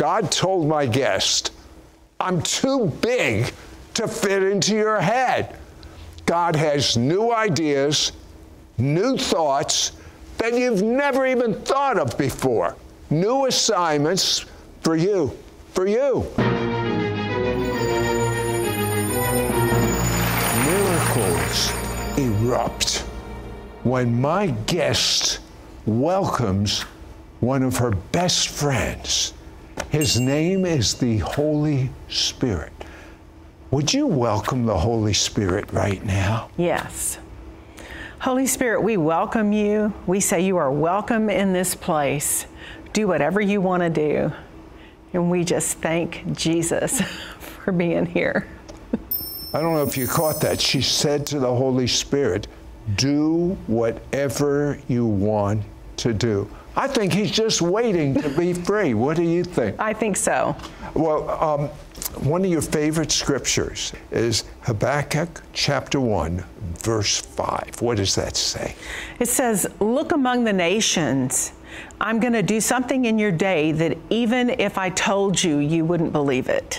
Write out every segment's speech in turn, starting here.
God told my guest, I'm too big to fit into your head. God has new ideas, new thoughts that you've never even thought of before. New assignments for you, for you. Miracles erupt when my guest welcomes one of her best friends. His name is the Holy Spirit. Would you welcome the Holy Spirit right now? Yes. Holy Spirit, we welcome you. We say you are welcome in this place. Do whatever you want to do. And we just thank Jesus for being here. I don't know if you caught that. She said to the Holy Spirit, do whatever you want to do. I think he's just waiting to be free. What do you think? I think so. Well, one of your favorite scriptures is Habakkuk chapter 1, verse 5. What does that say? It says, look among the nations. I'm going to do something in your day that even if I told you, you wouldn't believe it.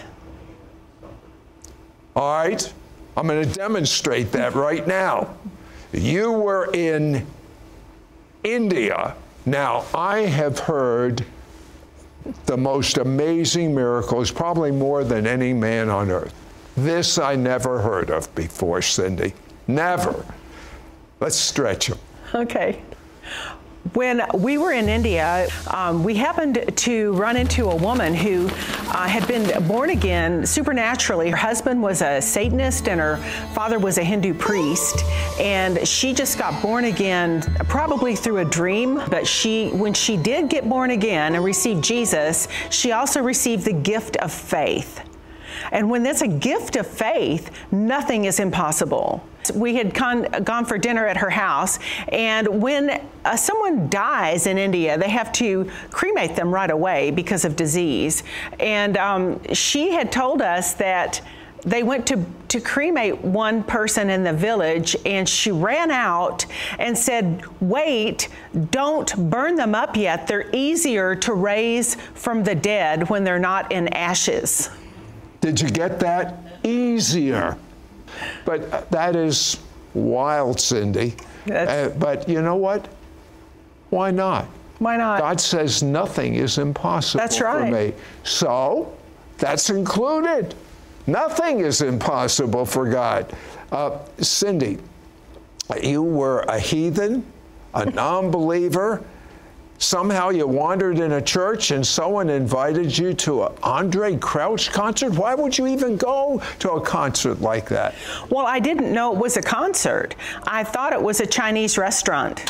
All right, I'm going to demonstrate that right now. You were in India. Now, I have heard the most amazing miracles, probably more than any man on earth. This I never heard of before, Cindy. Never. Let's stretch them. Okay. When we were in India, we happened to run into a woman who had been born again supernaturally. Her husband was a Satanist and her father was a Hindu priest. And she just got born again probably through a dream. But when she did get born again and received Jesus, she also received the gift of faith. And when that's a gift of faith, nothing is impossible. We had gone for dinner at her house, and when someone dies in India, they have to cremate them right away because of disease. And she had told us that they went to cremate one person in the village, and she ran out and said, wait, don't burn them up yet. They're easier to raise from the dead when they're not in ashes. Did you get that? Easier. But that is wild, Cindy. But you know what? Why not? Why not? God says nothing is impossible That's right. for me. So that's included. Nothing is impossible for God. Cindy, you were a heathen, a non-believer. Somehow you wandered in a church and someone invited you to an Andre Crouch concert. Why would you even go to a concert like that? Well, I didn't know it was a concert. I thought it was a Chinese restaurant.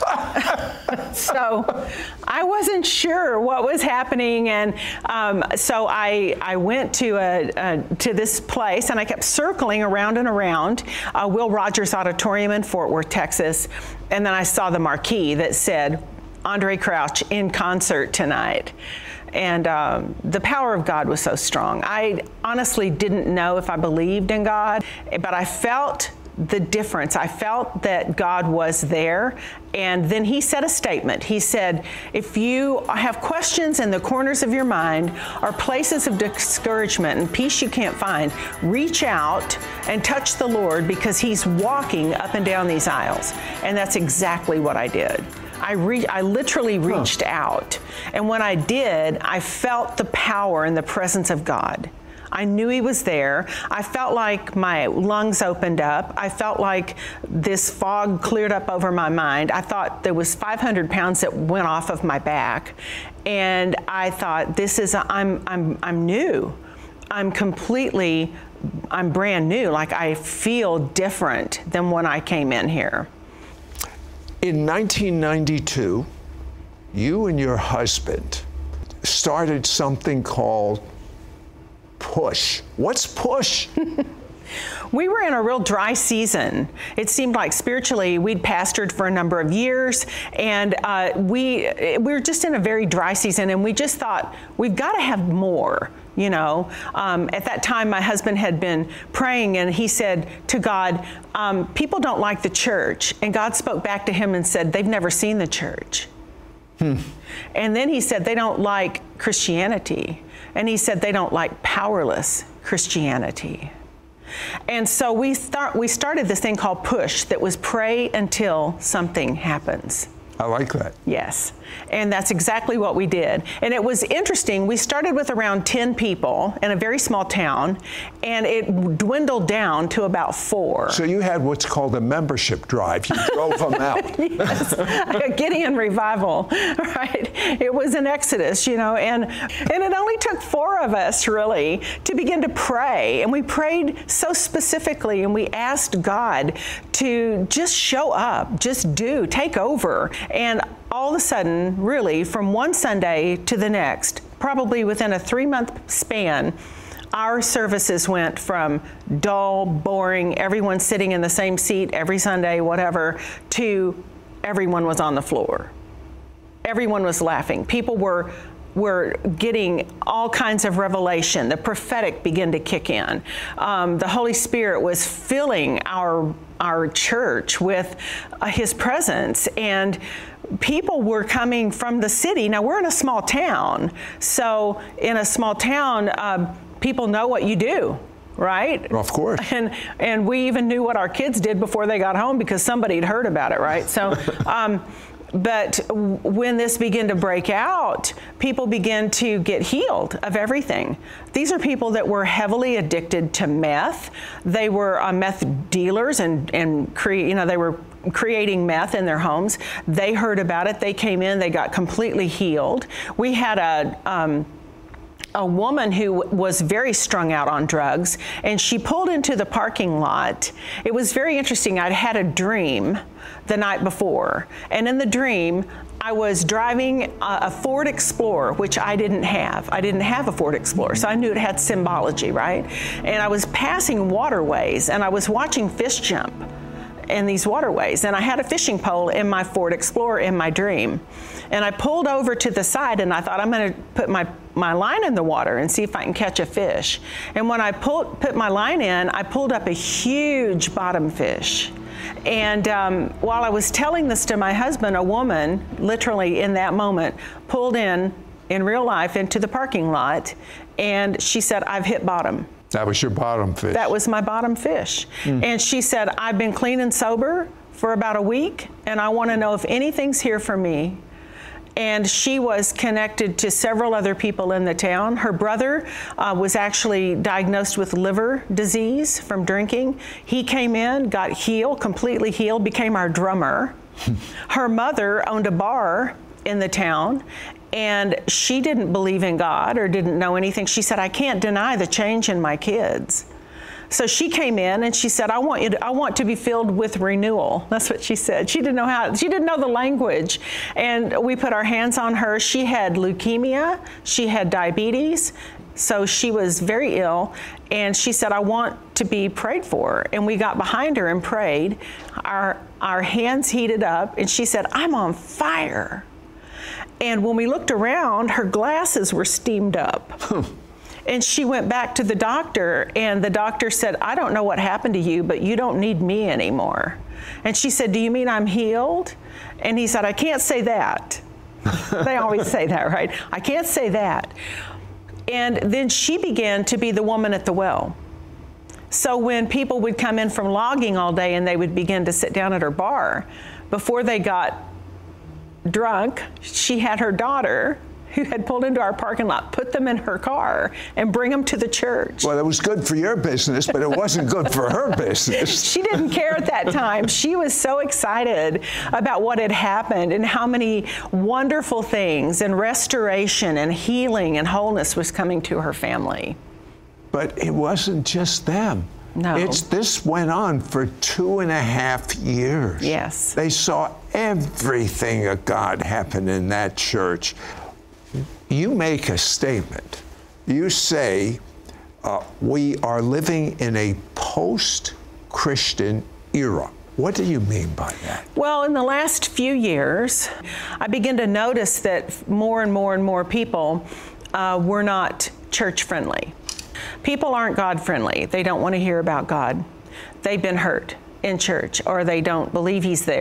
So I wasn't sure what was happening. And so I went to this place, and I kept circling around and around Will Rogers Auditorium in Fort Worth, Texas. And then I saw the marquee that said, Andre Crouch in concert tonight. And the power of God was so strong. I honestly didn't know if I believed in God, but I felt the difference. I felt that God was there. And then he said a statement. He said, if you have questions in the corners of your mind or places of discouragement and peace you can't find, reach out and touch the Lord, because he's walking up and down these aisles. And that's exactly what I did. I literally reached out. And when I did, I felt the power and the presence of God. I knew he was there. I felt like my lungs opened up. I felt like this fog cleared up over my mind. I thought there was 500 pounds that went off of my back. And I thought, I'm new. I'm brand new. Like, I feel different than when I came in here. In 1992, you and your husband started something called Push. What's Push? We were in a real dry season. It seemed like spiritually we'd pastored for a number of years, and we were just in a very dry season, and we just thought, we've got to have more. You know, at that time, my husband had been praying, and he said to God, people don't like the church. And God spoke back to him and said, they've never seen the church. And then he said they don't like Christianity. And he said they don't like powerless Christianity. And so we started this thing called PUSH, that was pray until something happens. I like that. Yes. And that's exactly what we did. And it was interesting. We started with around 10 people in a very small town, and it dwindled down to about 4. So you had what's called a membership drive. You drove them out. Yes. A Gideon revival, right? It was an exodus, and it only took 4 of us really to begin to pray. And we prayed so specifically, and we asked God to just show up, just take over. And all of a sudden, really, from one Sunday to the next, probably within a 3-month span, our services went from dull, boring, everyone sitting in the same seat every Sunday, whatever, to everyone was on the floor. Everyone was laughing. People were getting all kinds of revelation. The prophetic began to kick in. The Holy Spirit was filling our church with His presence, and people were coming from the city. Now, we're in a small town, so in a small town, people know what you do, right? Of course. And we even knew what our kids did before they got home because somebody had heard about it, right? So, but when this began to break out, people began to get healed of everything. These are people that were heavily addicted to meth. They were meth dealers and they were creating meth in their homes. They heard about it. They came in. They got completely healed. We had a woman who was very strung out on drugs, and she pulled into the parking lot. It was very interesting. I'd had a dream the night before, and in the dream, I was driving a Ford Explorer, which I didn't have. I didn't have a Ford Explorer, so I knew it had symbology, right? And I was passing waterways, and I was watching fish jump in these waterways, and I had a fishing pole in my Ford Explorer in my dream. And I pulled over to the side, and I thought, I'm going to put my line in the water and see if I can catch a fish. And when I put my line in, I pulled up a huge bottom fish. And while I was telling this to my husband, a woman, literally in that moment, pulled in real life into the parking lot, and she said, I've hit bottom. That was your bottom fish. That was my bottom fish. And she said, I've been clean and sober for about a week, and I want to know if anything's here for me. And she was connected to several other people in the town. Her brother was actually diagnosed with liver disease from drinking. He came in, got healed, completely healed, became our drummer. Her mother owned a bar in the town, and she didn't believe in God or didn't know anything. She said, I can't deny the change in my kids. So she came in and she said, I want to be filled with renewal. That's what she said. She didn't know the language. And we put our hands on her. She had leukemia. She had diabetes. So she was very ill. And she said, I want to be prayed for. And we got behind her and prayed. Our hands heated up. And she said, I'm on fire. And when we looked around, her glasses were steamed up. And she went back to the doctor, and the doctor said, I don't know what happened to you, but you don't need me anymore. And she said, do you mean I'm healed? And he said, I can't say that. They always say that, right? I can't say that. And then she began to be the woman at the well. So when people would come in from logging all day and they would begin to sit down at her bar, before they got drunk, she had her daughter, who had pulled into our parking lot, put them in her car and bring them to the church. Well, it was good for your business, but it wasn't good for her business. She didn't care at that time. She was so excited about what had happened and how many wonderful things and restoration and healing and wholeness was coming to her family. But it wasn't just them. No. This went on for 2.5 years. Yes. They saw everything of God happen in that church. You make a statement. You say, we are living in a post-Christian era. What do you mean by that? Well, in the last few years, I began to notice that more and more and more people were not church-friendly. People aren't God-friendly. They don't want to hear about God. They've been hurt in church, or they don't believe He's there.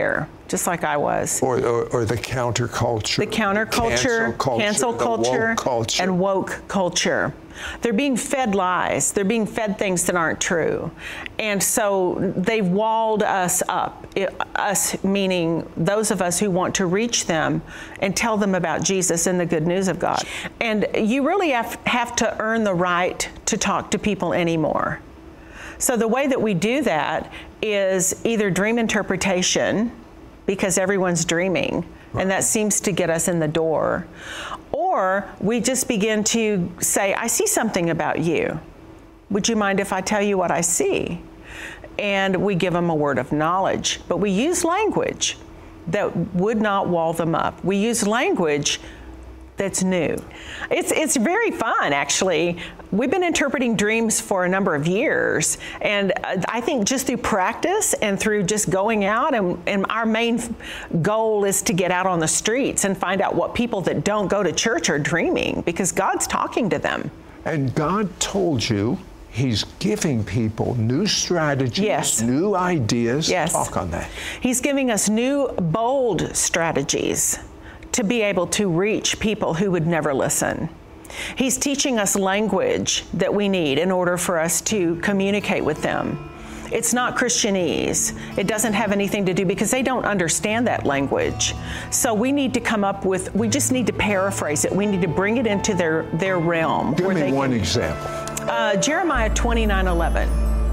just like I was. Or the counterculture. The counterculture, cancel culture, woke culture, and woke culture. They're being fed lies. They're being fed things that aren't true. And so they've walled us up, us meaning those of us who want to reach them and tell them about Jesus and the good news of God. And you really have to earn the right to talk to people anymore. So the way that we do that is either dream interpretation, because everyone's dreaming, and that seems to get us in the door. Or we just begin to say, I see something about you. Would you mind if I tell you what I see? And we give them a word of knowledge. But we use language that would not wall them up. We use language that's new. It's very fun, actually. We've been interpreting dreams for a number of years, and I think just through practice and through just going out, and our main goal is to get out on the streets and find out what people that don't go to church are dreaming, because God's talking to them. And God told you He's giving people new strategies, yes, new ideas. Yes. Talk on that. He's giving us new, bold strategies to be able to reach people who would never listen. He's teaching us language that we need in order for us to communicate with them. It's not Christianese. It doesn't have anything to do, because they don't understand that language. So we need to come up with, we just need to paraphrase it. We need to bring it into their realm. Give me one example. Jeremiah 29:11.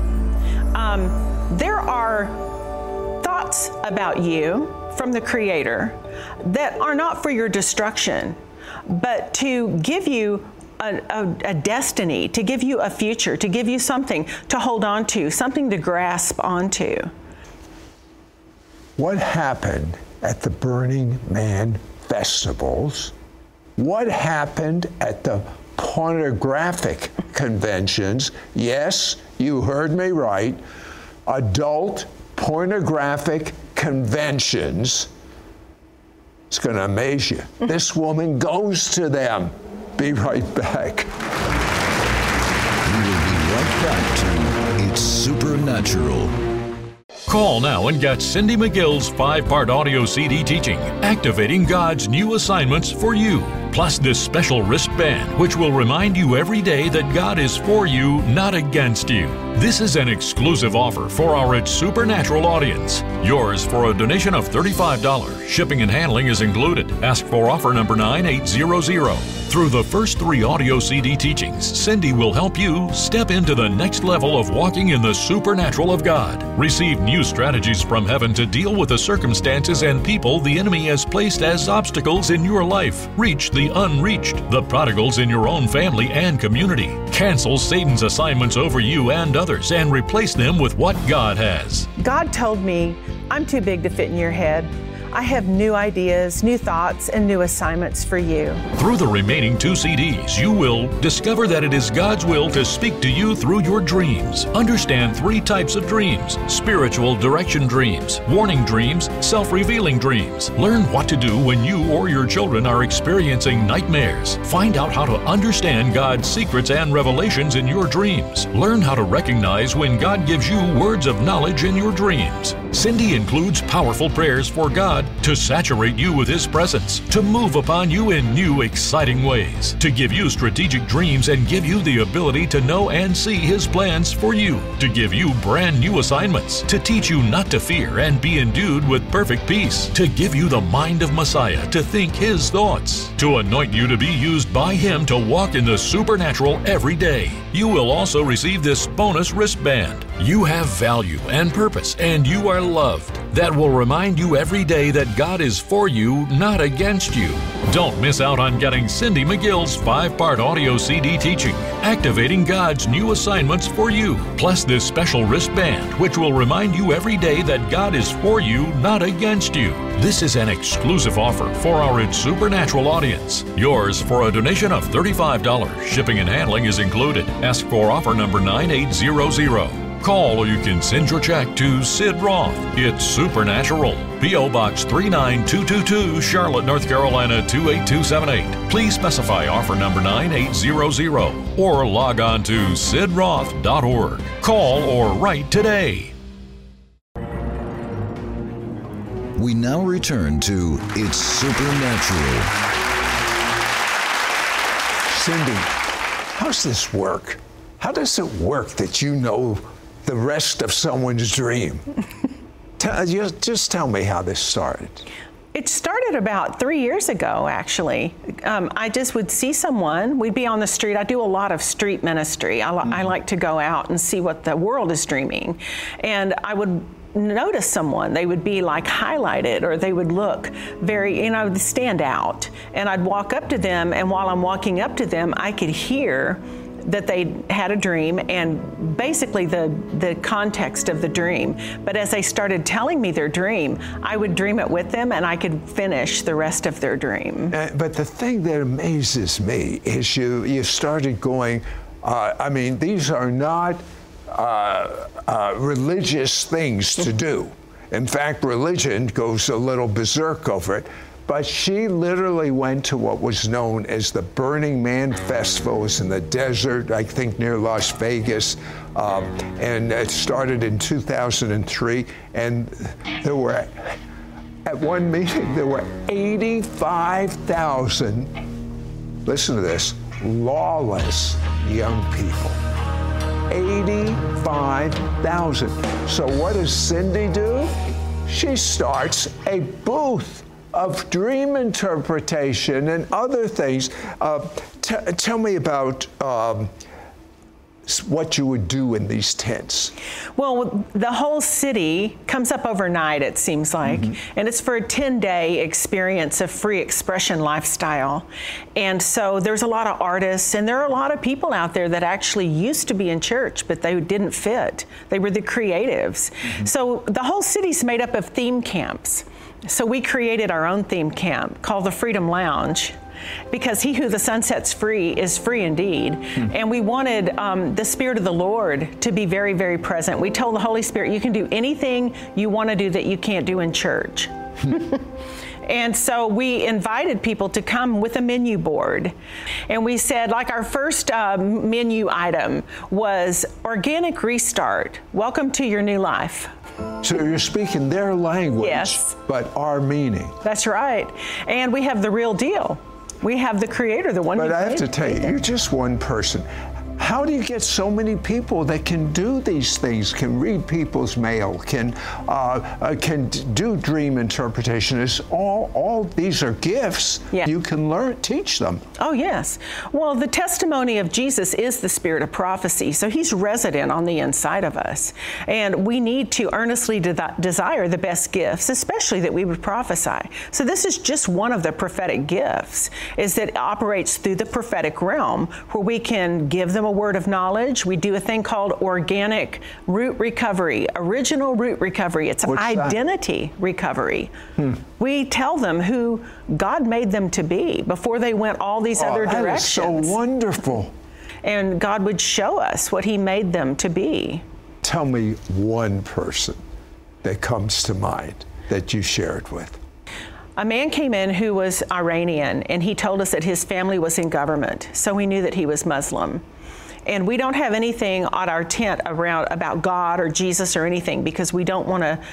There are thoughts about you from the Creator that are not for your destruction, but to give you a destiny, to give you a future, to give you something to hold on to, something to grasp onto. What happened at the Burning Man festivals? What happened at the pornographic conventions? Yes, you heard me right. Adult pornographic conventions. It's going to amaze you. This woman goes to them. Be right back. We will be right back to It's Supernatural. Call now and get Cindy McGill's 5-part audio CD teaching, Activating God's New Assignments for You. Plus this special wristband, which will remind you every day that God is for you, not against you. This is an exclusive offer for our It's Supernatural audience. Yours for a donation of $35. Shipping and handling is included. Ask for offer number 9800. Through the first 3 audio CD teachings, Cindy will help you step into the next level of walking in the supernatural of God. Receive new strategies from heaven to deal with the circumstances and people the enemy has placed as obstacles in your life. Reach the unreached, the prodigals in your own family and community. Cancel Satan's assignments over you and others and replace them with what God has. God told me, I'm too big to fit in your head. I have new ideas, new thoughts, and new assignments for you. Through the remaining 2 CDs, you will discover that it is God's will to speak to you through your dreams. Understand 3 types of dreams: spiritual direction dreams, warning dreams, self-revealing dreams. Learn what to do when you or your children are experiencing nightmares. Find out how to understand God's secrets and revelations in your dreams. Learn how to recognize when God gives you words of knowledge in your dreams. Cindy includes powerful prayers for God to saturate you with His presence, to move upon you in new, exciting ways, to give you strategic dreams and give you the ability to know and see His plans for you, to give you brand new assignments, to teach you not to fear and be endued with perfect peace, to give you the mind of Messiah, to think His thoughts, to anoint you to be used by Him to walk in the supernatural every day. You will also receive this bonus wristband. You have value and purpose, and you are loved. That will remind you every day that God is for you, not against you. Don't miss out on getting Cindy McGill's 5-part audio CD teaching, Activating God's New Assignments for You, plus this special wristband, which will remind you every day that God is for you, not against you. This is an exclusive offer for our It's Supernatural audience. Yours for a donation of $35. Shipping and handling is included. Ask for offer number 9800. Call or you can send your check to Sid Roth. It's Supernatural. P.O. Box 39222, Charlotte, North Carolina 28278. Please specify offer number 9800 or log on to sidroth.org. Call or write today. We now return to It's Supernatural. Cindy, how's this work? How does it work that you know the rest of someone's dream? Just tell me how this started. It started about 3 years ago, actually. I just would see someone, we'd be on the street. I do a lot of street ministry. I like to go out and see what the world is dreaming. And I would notice someone, they would be like highlighted, or they would look very, stand out. And I'd walk up to them, and while I'm walking up to them, I could hear that they had a dream and basically the context of the dream. But as they started telling me their dream, I would dream it with them and I could finish the rest of their dream. But the thing that amazes me is you started going, these are not religious things to do. In fact, religion goes a little berserk over it. But she literally went to what was known as the Burning Man Festival. It was in the desert, I think near Las Vegas. And it started in 2003. And there were, at one meeting, there were 85,000, listen to this, lawless young people. 85,000. So what does Cindy do? She starts a booth of dream interpretation and other things. Tell me about what you would do in these tents. Well, the whole city comes up overnight, it seems like, and it's for a 10-day experience of free expression lifestyle. And so there's a lot of artists, and there are a lot of people out there that actually used to be in church, but they didn't fit. They were the creatives. So the whole city's made up of theme camps. So we created our own theme camp called the Freedom Lounge, because he who the sun sets free is free indeed. And we wanted the Spirit of the Lord to be very, very present. We told the Holy Spirit, you can do anything you want to do that you can't do in church. And so we invited people to come with a menu board. And we said, like, our first menu item was organic restart. Welcome to your new life. So you're speaking their language, yes, but our meaning. That's right. And we have the real deal. We have the creator, the one who But I have to created tell you, you're just one person. How do you get so many people that can do these things, can read people's mail, can do dream interpretation? It's all these are gifts. Yeah. You can learn, teach them. Oh, yes. Well, the testimony of Jesus is the spirit of prophecy, so he's resident on the inside of us. And we need to earnestly desire the best gifts, especially that we would prophesy. So this is just one of the prophetic gifts, is that it operates through the prophetic realm, where we can give them a word of knowledge. We do a thing called organic root recovery, original root recovery. It's an identity recovery. We tell them who God made them to be before they went all these other directions. That is so wonderful. And God would show us what he made them to be. Tell me one person that comes to mind that you shared with. A man came in who was Iranian, and he told us that his family was in government, so we knew that he was Muslim. And we don't have anything on our tent around about God or Jesus or anything, because we don't want to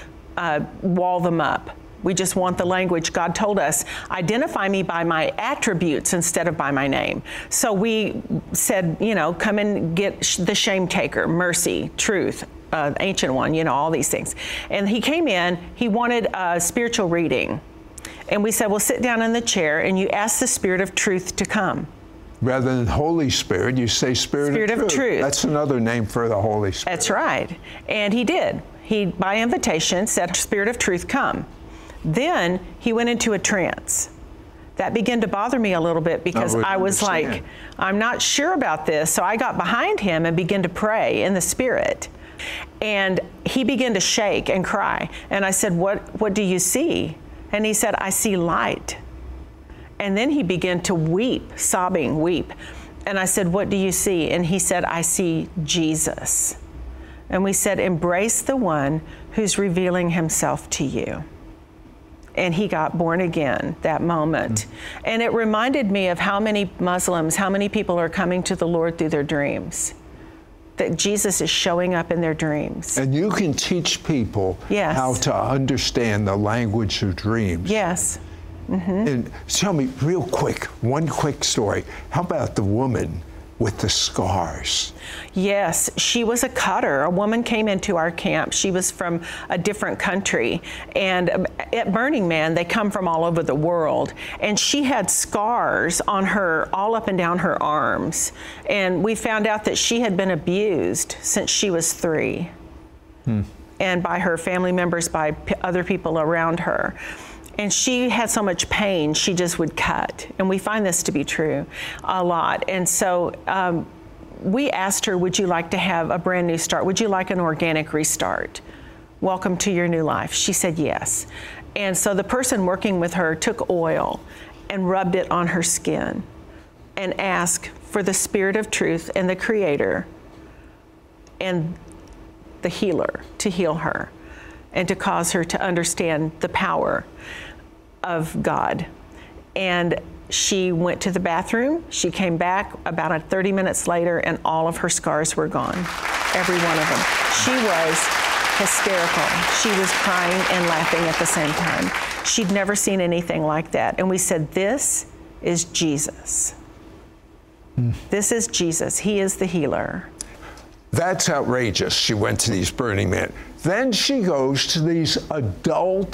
wall them up. We just want the language. God told us, identify me by my attributes instead of by my name. So we said, come and get the shame taker, mercy, truth, ancient one, all these things. And he came in, he wanted a spiritual reading. And we said, well, sit down in the chair and you ask the Spirit of truth to come. Rather than Holy Spirit, you say Spirit of Truth. That's another name for the Holy Spirit. That's right. And he did. He, by invitation, said, Spirit of Truth, come. Then he went into a trance. That began to bother me a little bit, because I was like, I'm not sure about this. So I got behind him and began to pray in the Spirit. And he began to shake and cry. And I said, what do you see? And he said, I see light. And then he began to weep, sobbing, weep. And I said, what do you see? And he said, I see Jesus. And we said, embrace the one who's revealing himself to you. And he got born again that moment. And it reminded me of how many Muslims, how many people are coming to the Lord through their dreams. that Jesus is showing up in their dreams. And you can teach people Yes. how to understand the language of dreams. Yes. And tell me real quick, one quick story. How about the woman with the scars? Yes, she was a cutter. A woman came into our camp. She was from a different country. And at Burning Man, they come from all over the world. And she had scars on her, all up and down her arms. And we found out that she had been abused since she was 3. And by her family members, by other people around her. And she had so much pain, she just would cut. And we find this to be true a lot. And so we asked her, would you like to have a brand new start? Would you like an organic restart? Welcome to your new life. She said yes. And so the person working with her took oil and rubbed it on her skin and asked for the Spirit of truth and the Creator and the healer to heal her and to cause her to understand the power of God. And she went to the bathroom. She came back about 30 minutes later, and all of her scars were gone, every one of them. She was hysterical. She was crying and laughing at the same time. She'd never seen anything like that. And we said, this is Jesus. This is Jesus. He is the healer. That's outrageous. She went to these Burning Man. Then she goes to these adult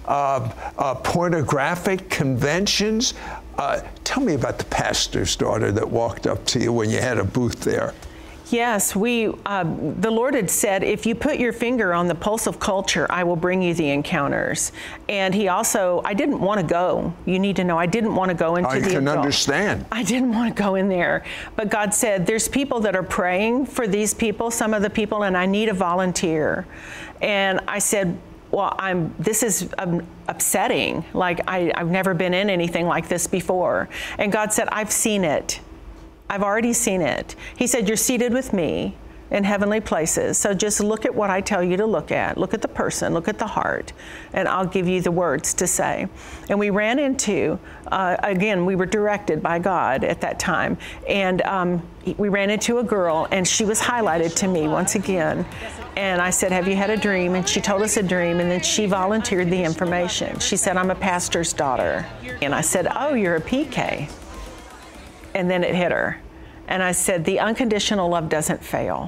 pornographic conventions. Tell me about the pastor's daughter that walked up to you when you had a booth there. Yes, the Lord had said, if you put your finger on the pulse of culture, I will bring you the encounters. And he also, I didn't want to go. You need to know, I didn't want to go into the adult. I can understand. I didn't want to go in there. But God said, there's people that are praying for these people, some of the people, and I need a volunteer. And I said, well, this is upsetting. Like, I've never been in anything like this before. And God said, I've seen it. I've already seen it. He said, you're seated with me in heavenly places. So just look at what I tell you to look at. Look at the person, look at the heart, and I'll give you the words to say. And we ran into, again, we were directed by God at that time. And we ran into a girl, and she was highlighted to me once again. And I said, have you had a dream? And she told us a dream, and then she volunteered the information. She said, I'm a pastor's daughter. And I said, oh, you're a PK. And then it hit her. And I said, the unconditional love doesn't fail.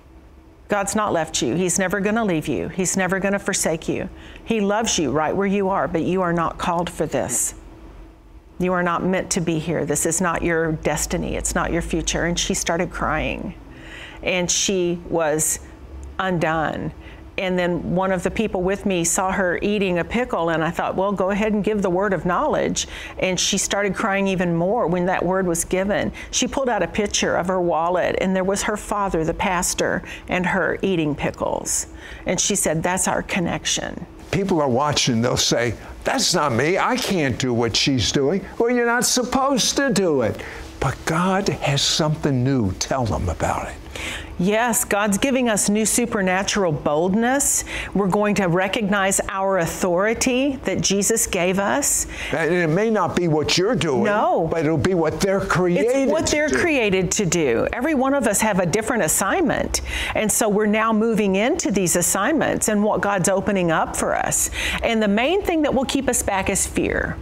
God's not left you. He's never going to leave you. He's never going to forsake you. He loves you right where you are, but you are not called for this. You are not meant to be here. This is not your destiny. It's not your future. And she started crying. And she was undone. And then one of the people with me saw her eating a pickle, and I thought, well, go ahead and give the word of knowledge. And she started crying even more when that word was given. She pulled out a picture of her wallet, and there was her father, the pastor, and her eating pickles. And she said, that's our connection. People are watching, they'll say, that's not me. I can't do what she's doing. Well, you're not supposed to do it. But God has something new. Tell them about it. Yes, God's giving us new supernatural boldness. We're going to recognize our authority that Jesus gave us. And it may not be what you're doing. No. But it'll be what they're created to do. It's what they're created to do. Every one of us have a different assignment. And so we're now moving into these assignments and what God's opening up for us. And the main thing that will keep us back is fear.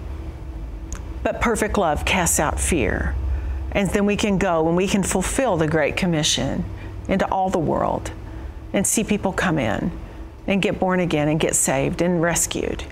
But perfect love casts out fear. And then we can go and we can fulfill the Great Commission into all the world and see people come in and get born again and get saved and rescued.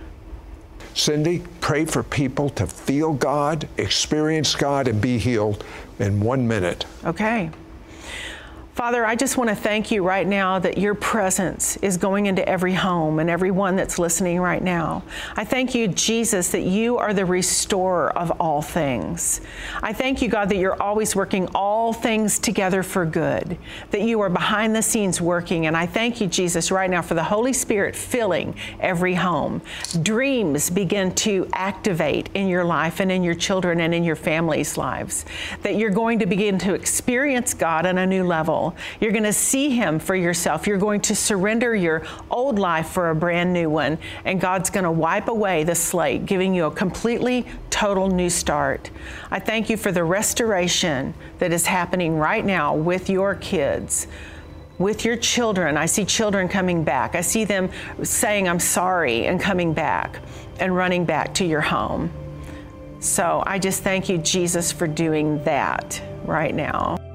Cindy, pray for people to feel God, experience God, and be healed in 1 minute. Okay. Father, I just want to thank you right now that your presence is going into every home and everyone that's listening right now. I thank you, Jesus, that you are the restorer of all things. I thank you, God, that you're always working all things together for good, that you are behind the scenes working. And I thank you, Jesus, right now for the Holy Spirit filling every home. Dreams begin to activate in your life and in your children and in your family's lives, that you're going to begin to experience God on a new level. real. You're going to see him for yourself. You're going to surrender your old life for a brand new one. And God's going to wipe away the slate, giving you a completely total new start. I thank you for the restoration that is happening right now with your kids, with your children. I see children coming back. I see them saying, I'm sorry, and coming back and running back to your home. So I just thank you, Jesus, for doing that right now.